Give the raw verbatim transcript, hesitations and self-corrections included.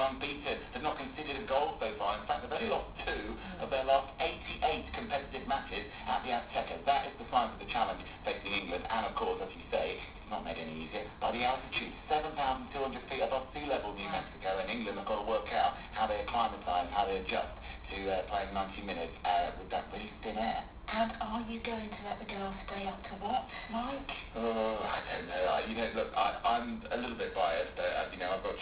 unbeaten. They've not conceded a goal so far. In fact, they've only lost two of their last eighty-eight competitive matches at the Azteca. That is the size of the challenge facing England. And of course, as you say, it's not made any easier by the altitude. seven thousand two hundred feet above sea level, New Mexico, and England have got to work out how they acclimatise, how they adjust to uh, playing ninety minutes uh, with that really thin air. And are you going to let the girls stay up to watch, Mike? Oh, I don't know. I, you know, look, I, I'm a little bit biased. Uh, as you know, I've got